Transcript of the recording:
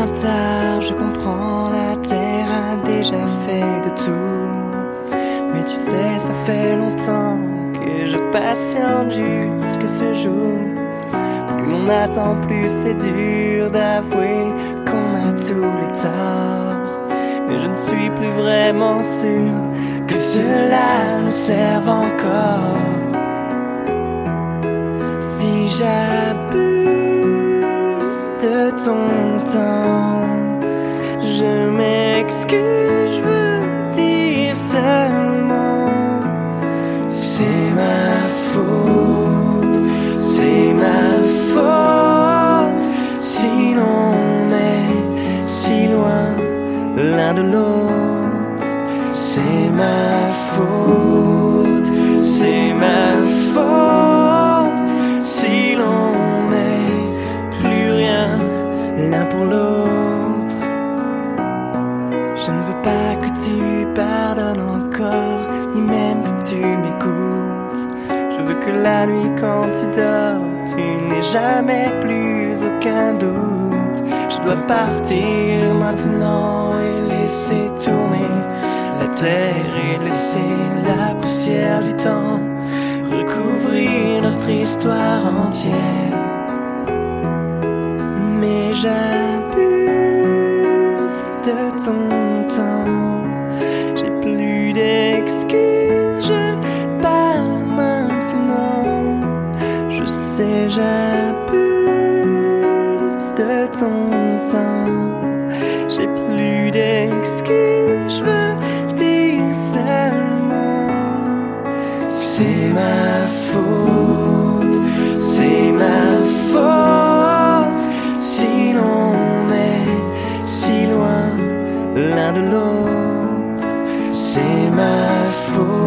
devient tard, je comprends, la terre a déjà fait de tout. Mais tu sais, ça fait longtemps que je patiente jusqu'à ce jour. Plus on attend, plus c'est dur d'avouer qu'on a tous les torts. Mais je ne suis plus vraiment sûr que cela nous serve encore. Si j'abuse de ton temps, je m'excuse, je veux dire seulement c'est ma faute, c'est ma faute. Si l'on est si loin l'un de l'autre, c'est ma faute, c'est ma faute. Si l'on n'est plus rien l'un pour l'autre, je ne veux pas que tu pardonnes encore, ni même que tu m'écoutes. Je veux que la nuit quand tu dors, tu n'aies jamais plus aucun doute. Je dois partir maintenant et laisser tourner la terre et laisser la poussière du temps recouvrir notre histoire entière. Mais j'abuse de ton temps, j'ai plus d'excuses, je pars maintenant. Je sais, j'abuse de ton temps, j'ai plus d'excuses, je veux dire seulement c'est ma faute, c'est ma faute. Si l'on est si loin l'un de l'autre, c'est ma faute.